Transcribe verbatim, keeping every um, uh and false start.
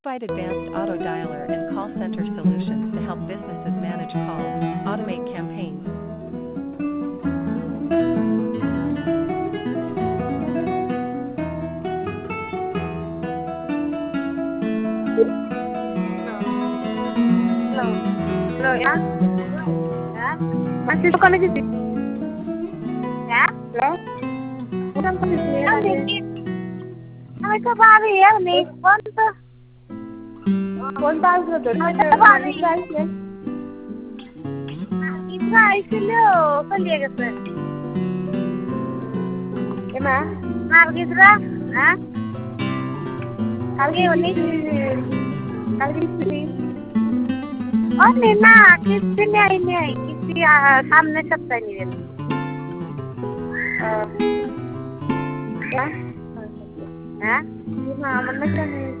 Provide advanced auto dialer and call center solutions to help businesses manage calls, automate campaigns. Hello. Hello, ya? Ya? Masih suka lagi sih? Ya? Hello? Bukan kami sih. Kami kami ke Bali ya nih. Konta. Konta itu tuh. Kami ke Bali ya. Kita isilo. Kalian kata. Emma? Margi sudah? Hah? Kali ini? Kali ini? Oh Nina, किसी ने आई नहीं आई किसी आ, सामने सबसे नहीं है क्या हाँ? हाँ? जी हाँ मतलब क्या नहीं